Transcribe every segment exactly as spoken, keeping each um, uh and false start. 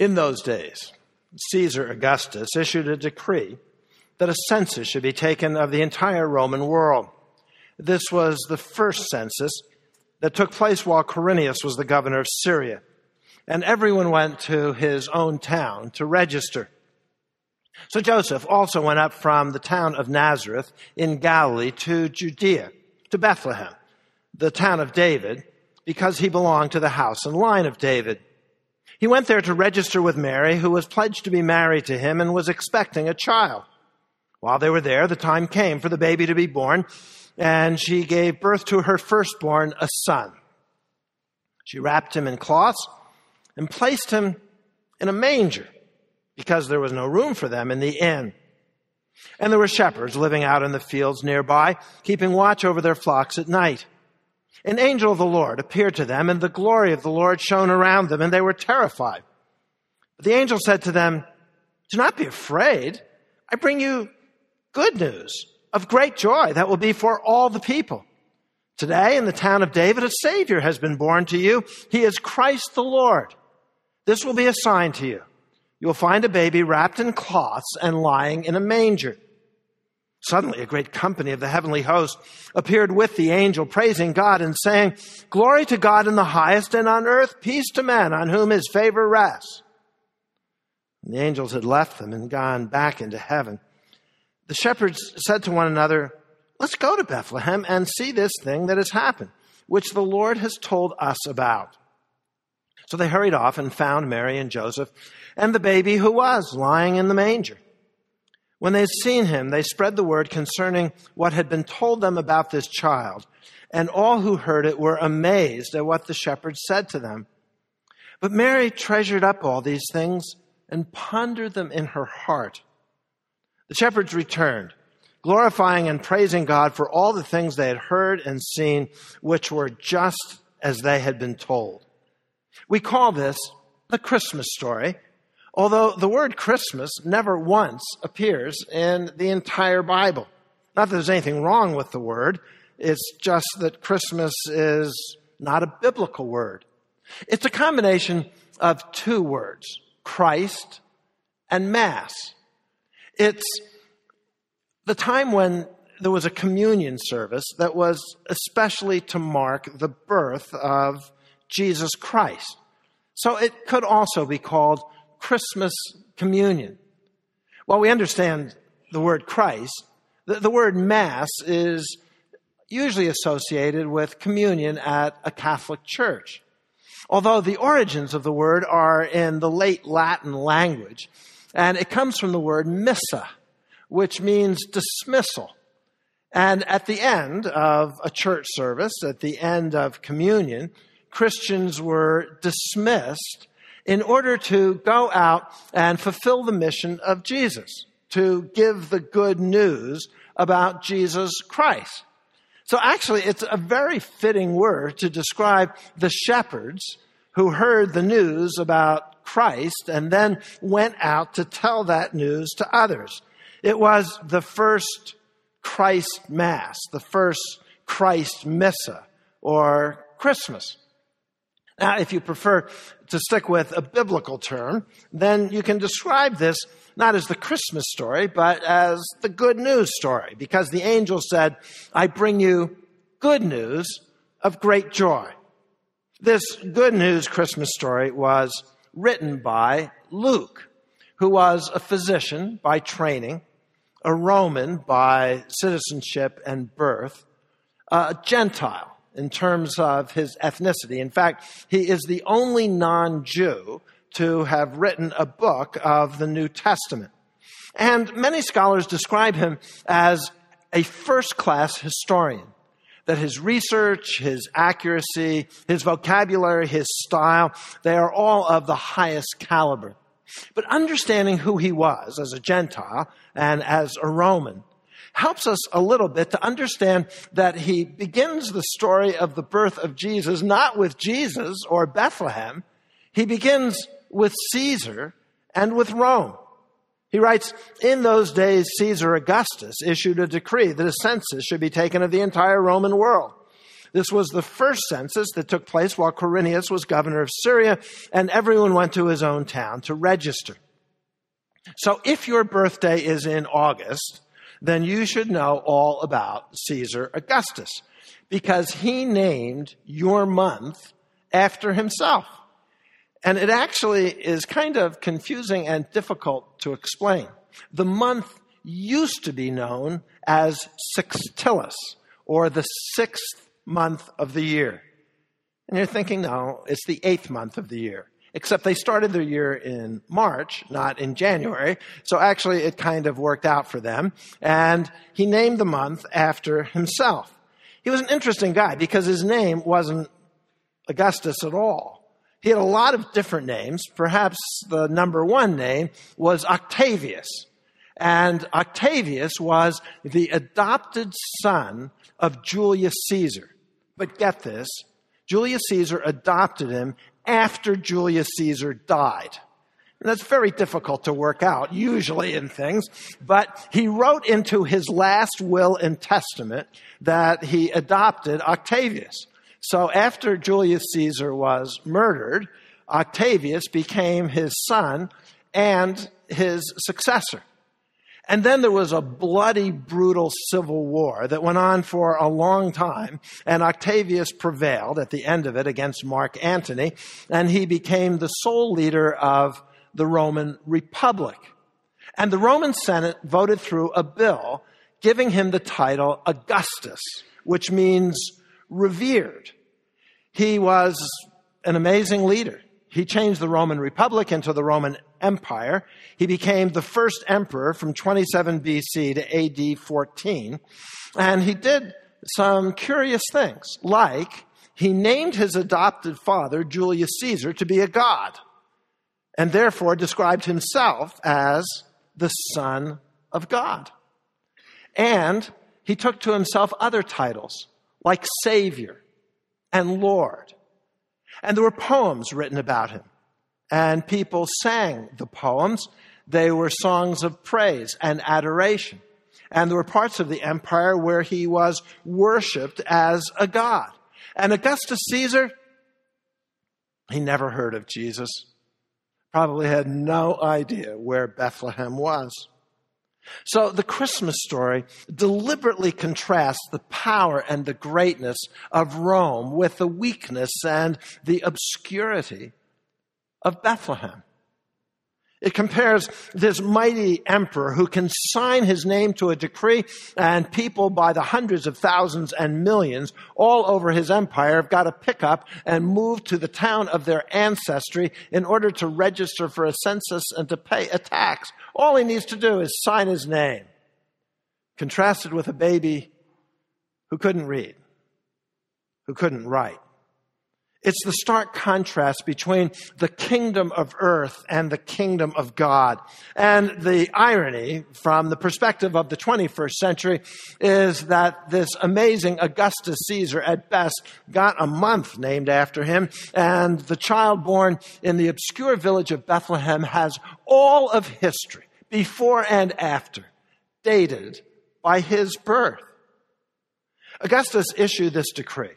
In those days, Caesar Augustus issued a decree that a census should be taken of the entire Roman world. This was the first census that took place while Quirinius was the governor of Syria, and everyone went to his own town to register. So Joseph also went up from the town of Nazareth in Galilee to Judea, to Bethlehem, the town of David, because he belonged to the house and line of David. He went there to register with Mary, who was pledged to be married to him and was expecting a child. While they were there, the time came for the baby to be born, and she gave birth to her firstborn, a son. She wrapped him in cloths and placed him in a manger, because there was no room for them in the inn. And there were shepherds living out in the fields nearby, keeping watch over their flocks at night. An angel of the Lord appeared to them, and the glory of the Lord shone around them, and they were terrified. But the angel said to them, "Do not be afraid. I bring you good news of great joy that will be for all the people. Today in the town of David, a Savior has been born to you. He is Christ the Lord. This will be a sign to you. You will find a baby wrapped in cloths and lying in a manger." Suddenly, a great company of the heavenly host appeared with the angel, praising God and saying, "Glory to God in the highest, and on earth peace to men on whom his favor rests." And the angels had left them and gone back into heaven. The shepherds said to one another, "Let's go to Bethlehem and see this thing that has happened, which the Lord has told us about." So they hurried off and found Mary and Joseph and the baby who was lying in the manger. When they had seen him, they spread the word concerning what had been told them about this child, and all who heard it were amazed at what the shepherds said to them. But Mary treasured up all these things and pondered them in her heart. The shepherds returned, glorifying and praising God for all the things they had heard and seen, which were just as they had been told. We call this the Christmas story, although the word Christmas never once appears in the entire Bible. Not that there's anything wrong with the word. It's just that Christmas is not a biblical word. It's a combination of two words, Christ and Mass. It's the time when there was a communion service that was especially to mark the birth of Jesus Christ. So it could also be called Christmas communion. While we understand the word Christ, the, the word Mass is usually associated with communion at a Catholic church. Although the origins of the word are in the late Latin language, and it comes from the word missa, which means dismissal. And at the end of a church service, at the end of communion, Christians were dismissed in order to go out and fulfill the mission of Jesus, to give the good news about Jesus Christ. So actually, it's a very fitting word to describe the shepherds who heard the news about Christ and then went out to tell that news to others. It was the first Christ Mass, the first Christ Missa, or Christmas. Now, if you prefer to stick with a biblical term, then you can describe this not as the Christmas story, but as the good news story, because the angel said, "I bring you good news of great joy." This good news Christmas story was written by Luke, who was a physician by training, a Roman by citizenship and birth, a Gentile in terms of his ethnicity. In fact, he is the only non-Jew to have written a book of the New Testament. And many scholars describe him as a first-class historian, that his research, his accuracy, his vocabulary, his style, they are all of the highest caliber. But understanding who he was as a Gentile and as a Roman helps us a little bit to understand that he begins the story of the birth of Jesus not with Jesus or Bethlehem. He begins with Caesar and with Rome. He writes, "In those days, Caesar Augustus issued a decree that a census should be taken of the entire Roman world. This was the first census that took place while Quirinius was governor of Syria, and everyone went to his own town to register. So if your birthday is in August, then you should know all about Caesar Augustus, because he named your month after himself. And it actually is kind of confusing and difficult to explain. The month used to be known as Sextilis, or the sixth month of the year. And you're thinking, no, it's the eighth month of the year. Except they started their year in March, not in January. So actually it kind of worked out for them. And he named the month after himself. He was an interesting guy because his name wasn't Augustus at all. He had a lot of different names. Perhaps the number one name was Octavius. And Octavius was the adopted son of Julius Caesar. But get this, Julius Caesar adopted him after Julius Caesar died. And that's very difficult to work out, usually in things. But he wrote into his last will and testament that he adopted Octavius. So after Julius Caesar was murdered, Octavius became his son and his successor. And then there was a bloody, brutal civil war that went on for a long time, and Octavius prevailed at the end of it against Mark Antony, and he became the sole leader of the Roman Republic. And the Roman Senate voted through a bill giving him the title Augustus, which means revered. He was an amazing leader. He changed the Roman Republic into the Roman Empire. He became the first emperor from twenty-seven B C to A D fourteen. And he did some curious things, like he named his adopted father, Julius Caesar, to be a god, and therefore described himself as the Son of God. And he took to himself other titles, like Savior and Lord. And there were poems written about him, and people sang the poems. They were songs of praise and adoration. And there were parts of the empire where he was worshipped as a god. And Augustus Caesar, he never heard of Jesus. Probably had no idea where Bethlehem was. So the Christmas story deliberately contrasts the power and the greatness of Rome with the weakness and the obscurity of Bethlehem. It compares this mighty emperor who can sign his name to a decree, and people by the hundreds of thousands and millions all over his empire have got to pick up and move to the town of their ancestry in order to register for a census and to pay a tax. All he needs to do is sign his name. Contrasted with a baby who couldn't read, who couldn't write. It's the stark contrast between the kingdom of earth and the kingdom of God. And the irony from the perspective of the twenty-first century is that this amazing Augustus Caesar at best got a month named after him, and the child born in the obscure village of Bethlehem has all of history, before and after, dated by his birth. Augustus issued this decree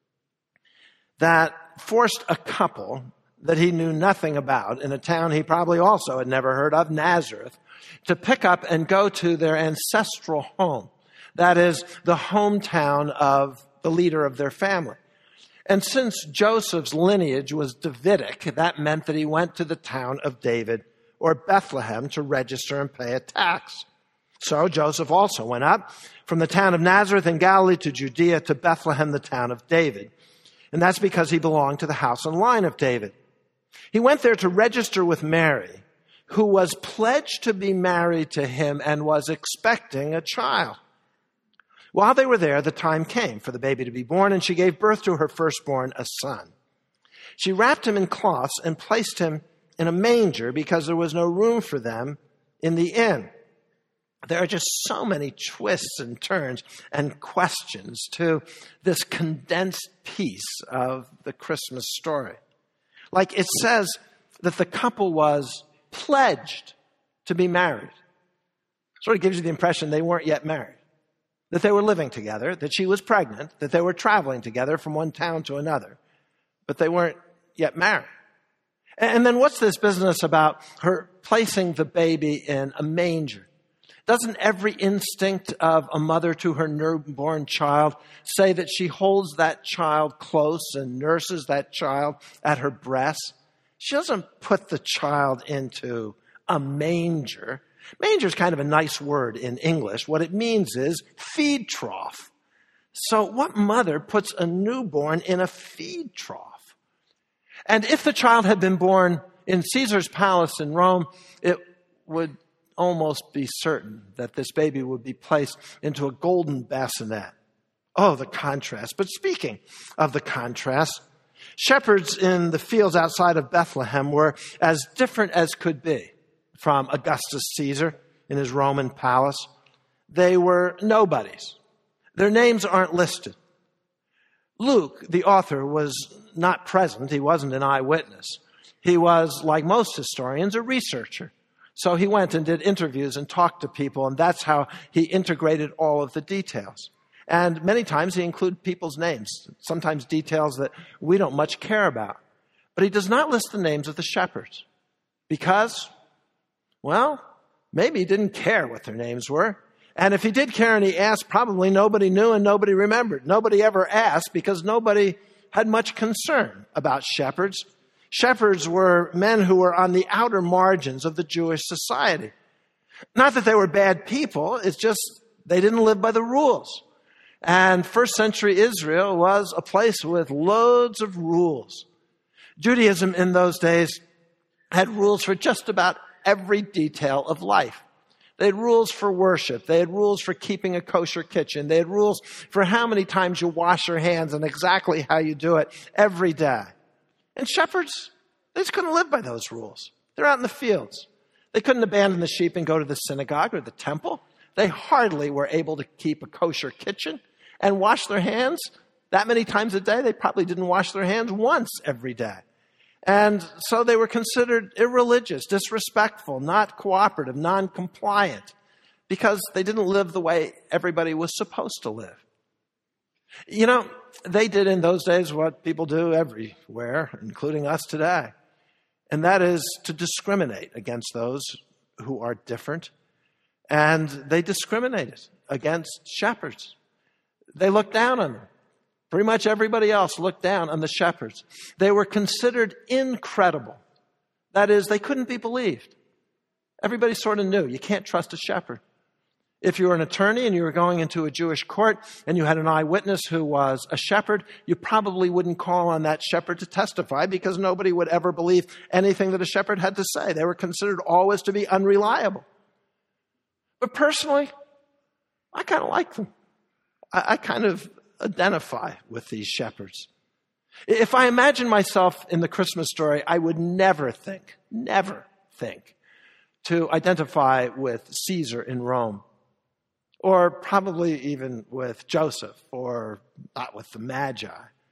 that forced a couple that he knew nothing about in a town he probably also had never heard of, Nazareth, to pick up and go to their ancestral home. That is, the hometown of the leader of their family. And since Joseph's lineage was Davidic, that meant that he went to the town of David, or Bethlehem, to register and pay a tax. So Joseph also went up from the town of Nazareth in Galilee to Judea to Bethlehem, the town of David. And that's because he belonged to the house and line of David. He went there to register with Mary, who was pledged to be married to him and was expecting a child. While they were there, the time came for the baby to be born, and she gave birth to her firstborn, a son. She wrapped him in cloths and placed him in a manger because there was no room for them in the inn. There are just so many twists and turns and questions to this condensed piece of the Christmas story. Like it says that the couple was pledged to be married. Sort of gives you the impression they weren't yet married. that they were living together, that she was pregnant, that they were traveling together from one town to another, but they weren't yet married. And then what's this business about her placing the baby in a manger? Doesn't every instinct of a mother to her newborn child say that she holds that child close and nurses that child at her breast? She doesn't put the child into a manger. Manger is kind of a nice word in English. What it means is feed trough. So what mother puts a newborn in a feed trough? And if the child had been born in Caesar's palace in Rome, it would almost be certain that this baby would be placed into a golden bassinet. Oh, the contrast. But speaking of the contrast, shepherds in the fields outside of Bethlehem were as different as could be from Augustus Caesar in his Roman palace. They were nobodies. Their names aren't listed. Luke, the author, was not present. He wasn't an eyewitness. He was, like most historians, a researcher. So he went and did interviews and talked to people, and that's how he integrated all of the details. And many times he included people's names, sometimes details that we don't much care about. But he does not list the names of the shepherds because, well, maybe he didn't care what their names were. And if he did care and he asked, probably nobody knew and nobody remembered. Nobody ever asked because nobody had much concern about shepherds. Shepherds were men who were on the outer margins of the Jewish society. Not that they were bad people, it's just they didn't live by the rules. And first century Israel was a place with loads of rules. Judaism in those days had rules for just about every detail of life. They had rules for worship. They had rules for keeping a kosher kitchen. They had rules for how many times you wash your hands and exactly how you do it every day. And shepherds, they just couldn't live by those rules. They're out in the fields. They couldn't abandon the sheep and go to the synagogue or the temple. They hardly were able to keep a kosher kitchen and wash their hands that many times a day. They probably didn't wash their hands once every day. And so they were considered irreligious, disrespectful, not cooperative, non-compliant, because they didn't live the way everybody was supposed to live. You know, they did in those days what people do everywhere, including us today, and that is to discriminate against those who are different. And they discriminated against shepherds. They looked down on them. Pretty much everybody else looked down on the shepherds. They were considered incredible. That is, they couldn't be believed. Everybody sort of knew you can't trust a shepherd. If you were an attorney and you were going into a Jewish court and you had an eyewitness who was a shepherd, you probably wouldn't call on that shepherd to testify because nobody would ever believe anything that a shepherd had to say. They were considered always to be unreliable. But personally, I kind of like them. I, I kind of identify with these shepherds. If I imagine myself in the Christmas story, I would never think, never think to identify with Caesar in Rome, or probably even with Joseph, or not with the Magi.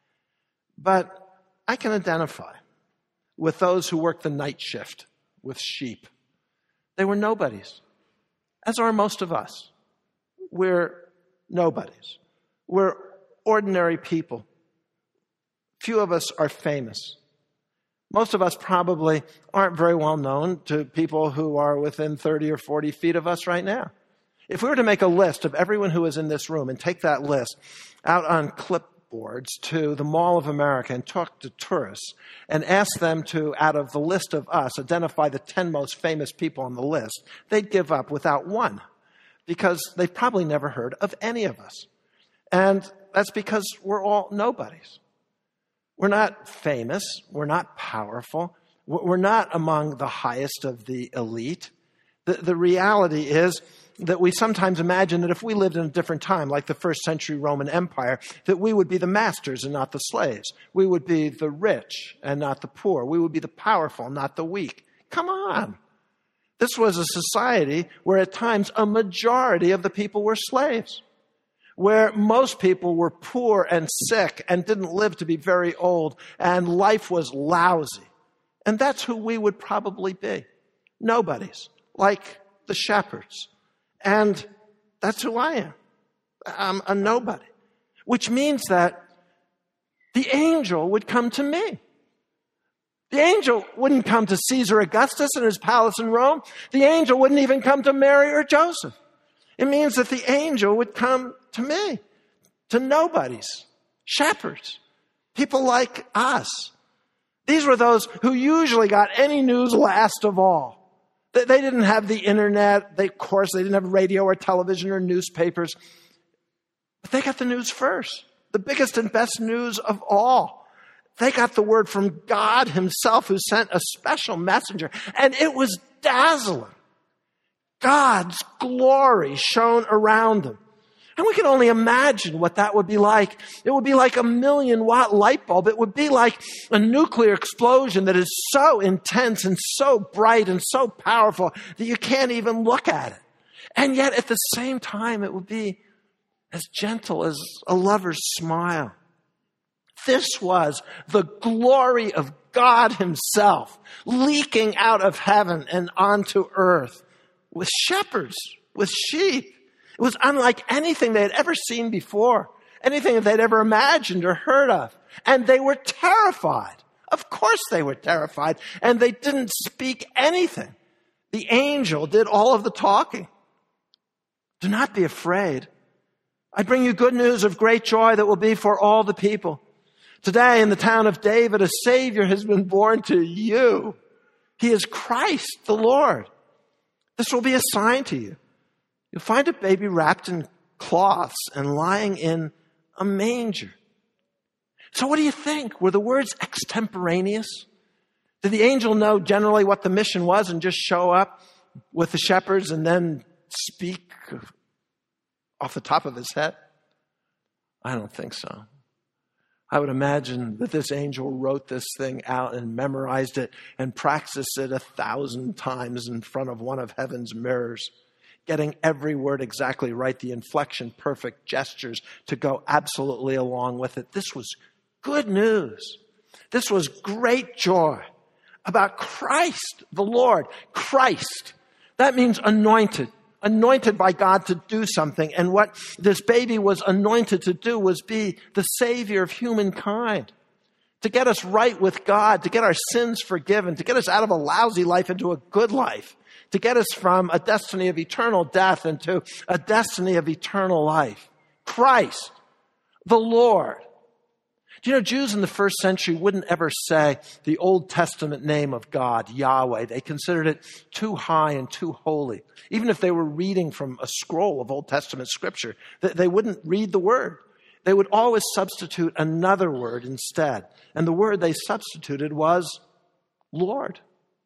But I can identify with those who work the night shift with sheep. They were nobodies, as are most of us. We're nobodies. We're ordinary people. Few of us are famous. Most of us probably aren't very well known to people who are within thirty or forty feet of us right now. If we were to make a list of everyone who is in this room and take that list out on clipboards to the Mall of America and talk to tourists and ask them to, out of the list of us, identify the ten most famous people on the list, they'd give up without one because they've probably never heard of any of us. And that's because we're all nobodies. We're not famous. We're not powerful. We're not among the highest of the elite. The, the reality is that we sometimes imagine that if we lived in a different time, like the first century Roman Empire, that we would be the masters and not the slaves. We would be the rich and not the poor. We would be the powerful, not the weak. Come on. This was a society where at times a majority of the people were slaves, where most people were poor and sick and didn't live to be very old, and life was lousy. And that's who we would probably be. Nobodies, like the shepherds. And that's who I am. I'm a nobody. Which means that the angel would come to me. The angel wouldn't come to Caesar Augustus in his palace in Rome. The angel wouldn't even come to Mary or Joseph. It means that the angel would come to me, to nobodies, shepherds, people like us. These were those who usually got any news last of all. They didn't have the internet. They, of course, they didn't have radio or television or newspapers. But they got the news first, the biggest and best news of all. They got the word from God himself, who sent a special messenger, and it was dazzling. God's glory shone around them. And we can only imagine what that would be like. It would be like a million watt light bulb. It would be like a nuclear explosion that is so intense and so bright and so powerful that you can't even look at it. And yet at the same time, it would be as gentle as a lover's smile. This was the glory of God himself leaking out of heaven and onto earth with shepherds, with sheep. It was unlike anything they had ever seen before, anything they'd ever imagined or heard of. And they were terrified. Of course they were terrified. And they didn't speak anything. The angel did all of the talking. Do not be afraid. I bring you good news of great joy that will be for all the people. Today in the town of David, a Savior has been born to you. He is Christ the Lord. This will be a sign to you. You'll find a baby wrapped in cloths and lying in a manger. So what do you think? Were the words extemporaneous? Did the angel know generally what the mission was and just show up with the shepherds and then speak off the top of his head? I don't think so. I would imagine that this angel wrote this thing out and memorized it and practiced it a thousand times in front of one of heaven's mirrors, getting every word exactly right, the inflection, perfect gestures to go absolutely along with it. This was good news. This was great joy about Christ, the Lord. Christ. That means anointed. Anointed by God to do something. And what this baby was anointed to do was be the Savior of humankind. To get us right with God, to get our sins forgiven, to get us out of a lousy life into a good life. To get us from a destiny of eternal death into a destiny of eternal life. Christ, the Lord. Do you know, Jews in the first century wouldn't ever say the Old Testament name of God, Yahweh. They considered it too high and too holy. Even if they were reading from a scroll of Old Testament scripture, they wouldn't read the word. They would always substitute another word instead. And the word they substituted was Lord.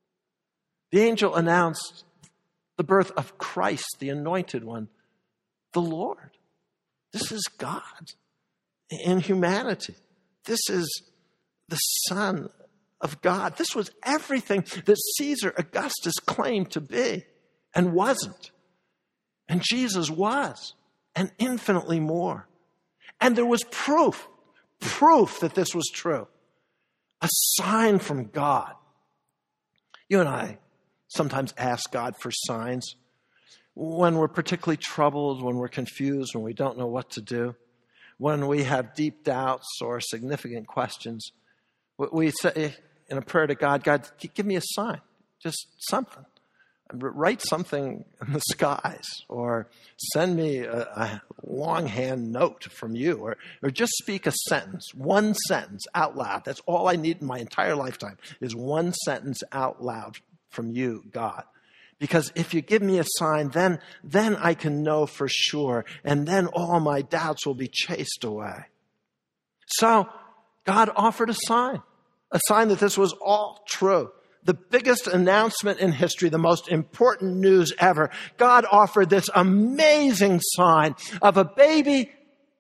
The angel announced the birth of Christ, the anointed one, the Lord. This is God in humanity. This is the Son of God. This was everything that Caesar Augustus claimed to be and wasn't. And Jesus was, and infinitely more. And there was proof, proof that this was true. A sign from God. You and I sometimes ask God for signs when we're particularly troubled, when we're confused, when we don't know what to do. When we have deep doubts or significant questions, we say in a prayer to God, God, give me a sign, just something. Write something in the skies, or send me a, a longhand note from you, or, or just speak a sentence, one sentence out loud. That's all I need in my entire lifetime is one sentence out loud from you, God. Because if you give me a sign, then, then I can know for sure, and then all my doubts will be chased away. So God offered a sign, a sign that this was all true. The biggest announcement in history, the most important news ever. God offered this amazing sign of a baby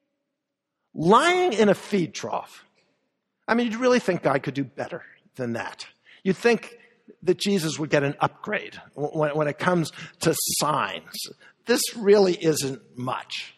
lying in a feed trough. I mean, you'd really think God could do better than that. You'd think that Jesus would get an upgrade when, when it comes to signs. This really isn't much.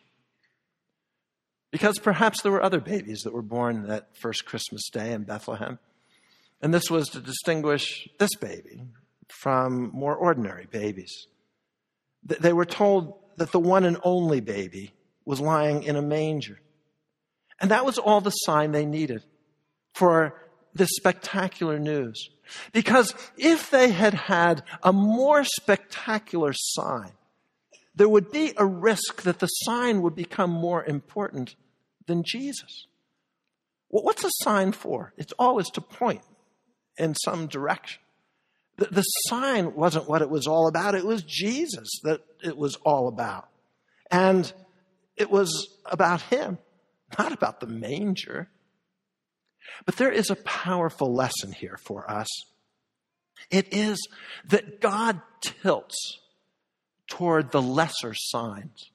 Because perhaps there were other babies that were born that first Christmas day in Bethlehem. And this was to distinguish this baby from more ordinary babies. They were told that the one and only baby was lying in a manger. And that was all the sign they needed for this spectacular news. Because if they had had a more spectacular sign, there would be a risk that the sign would become more important than Jesus. Well, what's a sign for? It's always to point in some direction. The, the sign wasn't what it was all about. It was Jesus that it was all about. And it was about him, not about the manger. But there is a powerful lesson here for us. It is that God tilts toward the lesser signs.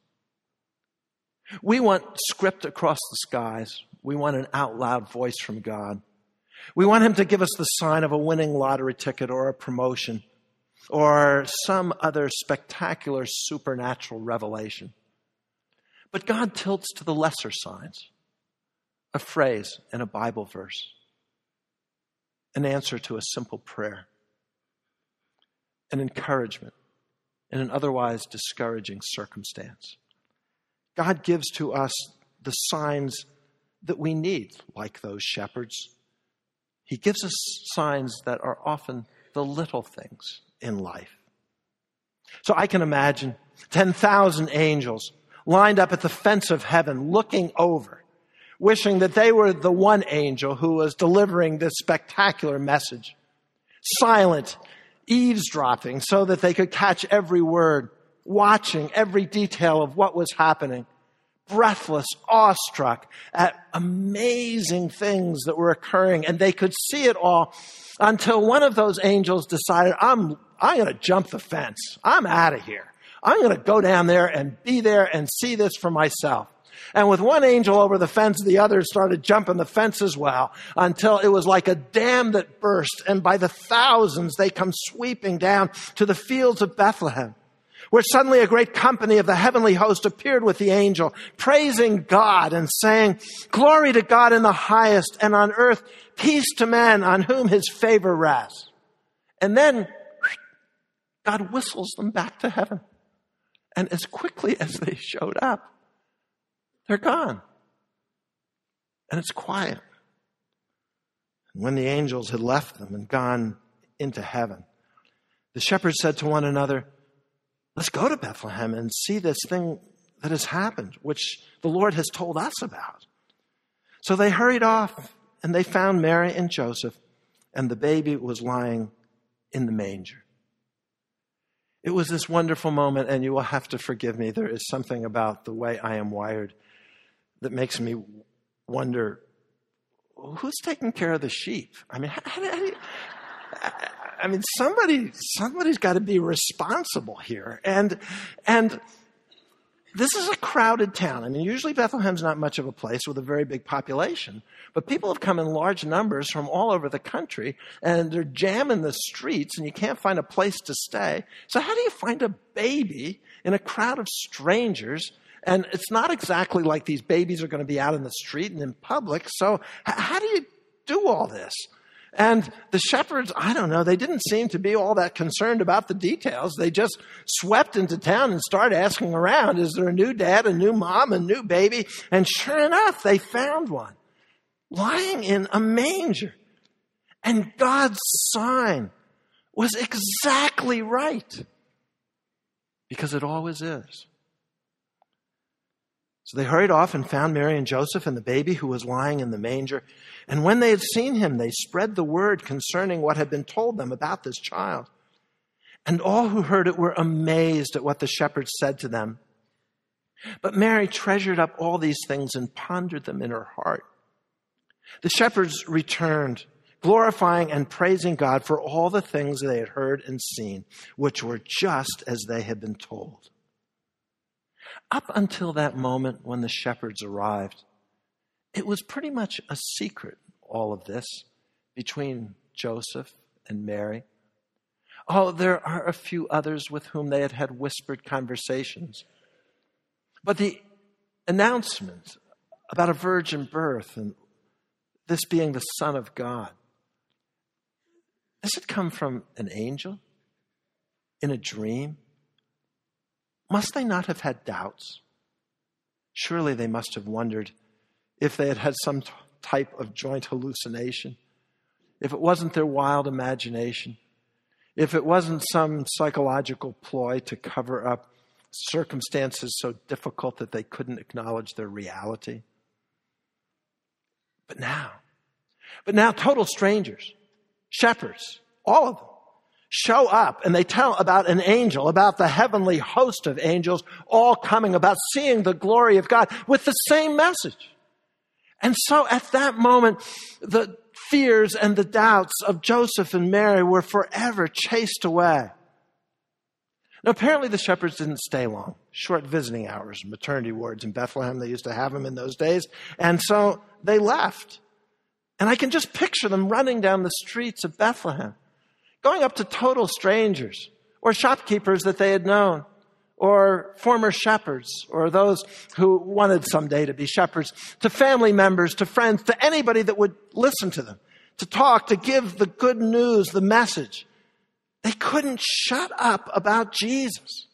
We want script across the skies. We want an out loud voice from God. We want him to give us the sign of a winning lottery ticket or a promotion or some other spectacular supernatural revelation. But God tilts to the lesser signs. A phrase in a Bible verse. An answer to a simple prayer. An encouragement in an otherwise discouraging circumstance. God gives to us the signs that we need, like those shepherds. He gives us signs that are often the little things in life. So I can imagine ten thousand angels lined up at the fence of heaven, looking over, wishing that they were the one angel who was delivering this spectacular message. Silent, eavesdropping so that they could catch every word, watching every detail of what was happening, breathless, awestruck at amazing things that were occurring, and they could see it all until one of those angels decided, I'm, I'm going to jump the fence. I'm out of here. I'm going to go down there and be there and see this for myself. And with one angel over the fence, the others started jumping the fence as well, until it was like a dam that burst. And by the thousands, they come sweeping down to the fields of Bethlehem, where suddenly a great company of the heavenly host appeared with the angel, praising God and saying, "Glory to God in the highest, and on earth peace to men on whom his favor rests." And then God whistles them back to heaven. And as quickly as they showed up, they're gone. And it's quiet. And when the angels had left them and gone into heaven, the shepherds said to one another, "Let's go to Bethlehem and see this thing that has happened, which the Lord has told us about." So they hurried off, and they found Mary and Joseph, and the baby was lying in the manger. It was this wonderful moment, and you will have to forgive me. There is something about the way I am wired that makes me wonder, who's taking care of the sheep? I mean, how, how, how, I mean, somebody, somebody's got to be responsible here. And, and this is a crowded town. I mean, usually Bethlehem's not much of a place with a very big population, but people have come in large numbers from all over the country, and they're jamming the streets, and you can't find a place to stay. So how do you find a baby in a crowd of strangers? And it's not exactly like these babies are going to be out in the street and in public. So h- how do you do all this? And the shepherds, I don't know, they didn't seem to be all that concerned about the details. They just swept into town and started asking around, is there a new dad, a new mom, a new baby? And sure enough, they found one lying in a manger. And God's sign was exactly right, because it always is. So they hurried off and found Mary and Joseph and the baby who was lying in the manger. And when they had seen him, they spread the word concerning what had been told them about this child. And all who heard it were amazed at what the shepherds said to them. But Mary treasured up all these things and pondered them in her heart. The shepherds returned, glorifying and praising God for all the things they had heard and seen, which were just as they had been told. Up until that moment when the shepherds arrived, it was pretty much a secret, all of this, between Joseph and Mary. Oh, there are a few others with whom they had had whispered conversations. But the announcement about a virgin birth and this being the Son of God, this had come from an angel in a dream. Must they not have had doubts? Surely they must have wondered if they had had some t- type of joint hallucination, if it wasn't their wild imagination, if it wasn't some psychological ploy to cover up circumstances so difficult that they couldn't acknowledge their reality. But now, but now total strangers, shepherds, all of them, show up and they tell about an angel, about the heavenly host of angels, all coming about seeing the glory of God with the same message. And so at that moment, the fears and the doubts of Joseph and Mary were forever chased away. Now, apparently the shepherds didn't stay long. Short visiting hours, maternity wards in Bethlehem. They used to have them in those days. And so they left. And I can just picture them running down the streets of Bethlehem, going up to total strangers or shopkeepers that they had known or former shepherds or those who wanted someday to be shepherds, to family members, to friends, to anybody that would listen to them, to talk, to give the good news, the message. They couldn't shut up about Jesus.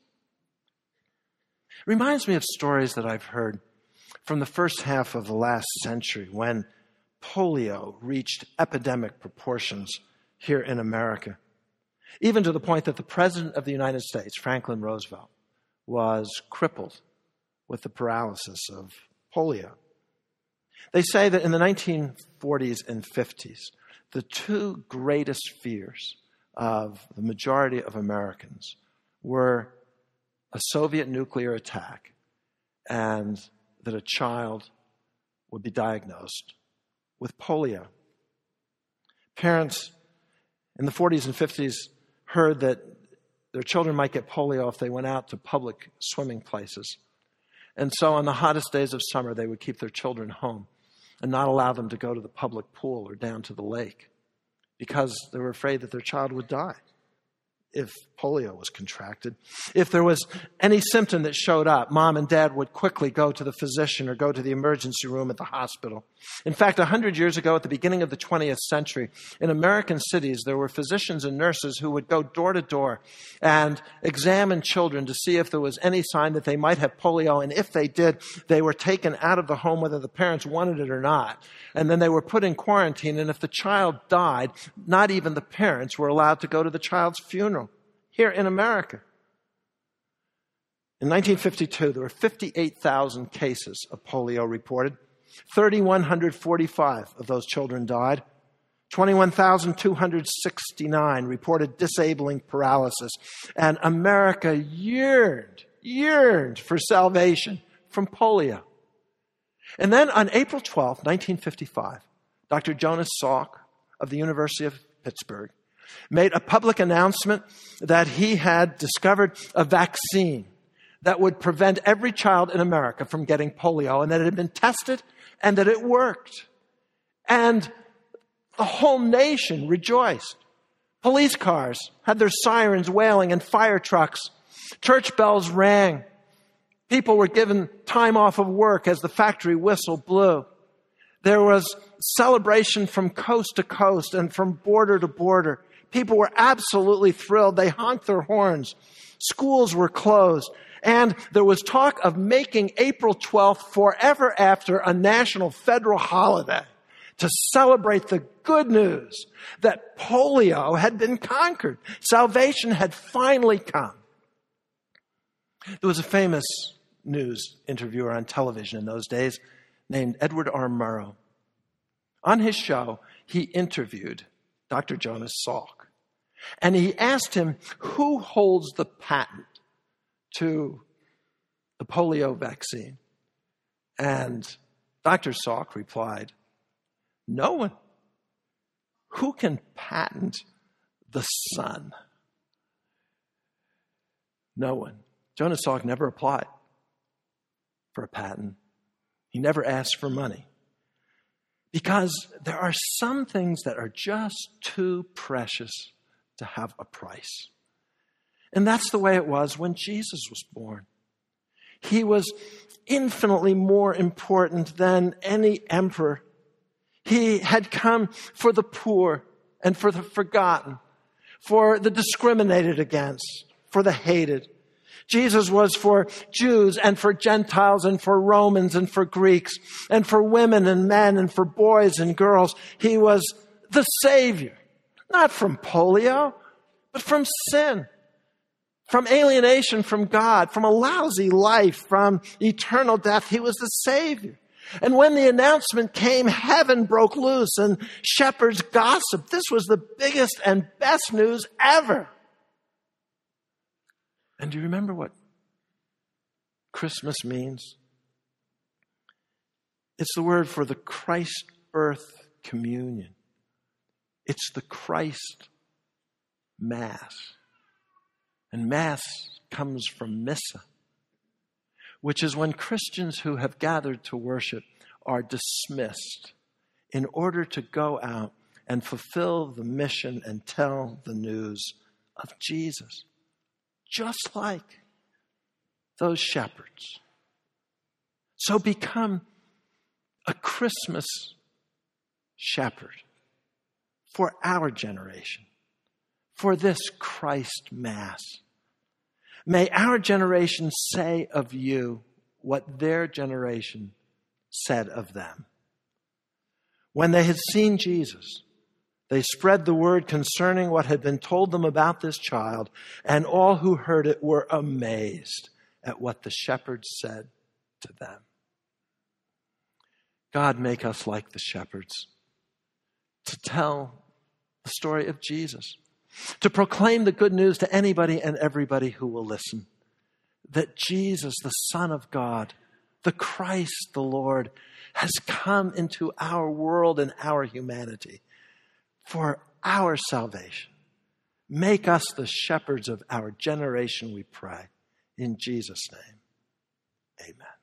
It reminds me of stories that I've heard from the first half of the last century when polio reached epidemic proportions here in America, even to the point that the President of the United States, Franklin Roosevelt, was crippled with the paralysis of polio. They say that in the nineteen forties and fifties, the two greatest fears of the majority of Americans were a Soviet nuclear attack and that a child would be diagnosed with polio. Parents in the forties and fifties heard that their children might get polio if they went out to public swimming places. And so on the hottest days of summer, they would keep their children home and not allow them to go to the public pool or down to the lake because they were afraid that their child would die if polio was contracted. If there was any symptom that showed up, mom and dad would quickly go to the physician or go to the emergency room at the hospital. In fact, a hundred years ago, at the beginning of the twentieth century, in American cities, there were physicians and nurses who would go door to door and examine children to see if there was any sign that they might have polio. And if they did, they were taken out of the home whether the parents wanted it or not. And then they were put in quarantine. And if the child died, not even the parents were allowed to go to the child's funeral. Here in America. In nineteen fifty-two, there were fifty-eight thousand cases of polio reported. three thousand one hundred forty-five of those children died. twenty-one thousand two hundred sixty-nine reported disabling paralysis. And America yearned, yearned for salvation from polio. And then on April twelfth, nineteen fifty-five, Doctor Jonas Salk of the University of Pittsburgh made a public announcement that he had discovered a vaccine that would prevent every child in America from getting polio, and that it had been tested and that it worked. And the whole nation rejoiced. Police cars had their sirens wailing and fire trucks. Church bells rang. People were given time off of work as the factory whistle blew. There was celebration from coast to coast and from border to border. People were absolutely thrilled. They honked their horns. Schools were closed. And there was talk of making April twelfth forever after a national federal holiday to celebrate the good news that polio had been conquered. Salvation had finally come. There was a famous news interviewer on television in those days named Edward R. Murrow. On his show, he interviewed Doctor Jonas Salk. And he asked him, who holds the patent to the polio vaccine? And Doctor Salk replied, no one. Who can patent the sun? No one. Jonas Salk never applied for a patent. He never asked for money. Because there are some things that are just too precious to have a price. And that's the way it was when Jesus was born. He was infinitely more important than any emperor. He had come for the poor and for the forgotten, for the discriminated against, for the hated. Jesus was for Jews and for Gentiles and for Romans and for Greeks and for women and men and for boys and girls. He was the Savior, not from polio, but from sin, from alienation from God, from a lousy life, from eternal death. He was the Savior. And when the announcement came, heaven broke loose and shepherds gossiped. This was the biggest and best news ever. And do you remember what Christmas means? It's the word for the Christ birth communion. It's the Christ Mass. And Mass comes from Missa, which is when Christians who have gathered to worship are dismissed in order to go out and fulfill the mission and tell the news of Jesus. Just like those shepherds. So become a Christmas shepherd for our generation, for this Christ Mass. May our generation say of you what their generation said of them. When they had seen Jesus, they spread the word concerning what had been told them about this child, and all who heard it were amazed at what the shepherds said to them. God, make us like the shepherds, to tell the story of Jesus, to proclaim the good news to anybody and everybody who will listen, that Jesus, the Son of God, the Christ, the Lord, has come into our world and our humanity for our salvation. Make us the shepherds of our generation, we pray. In Jesus' name, amen.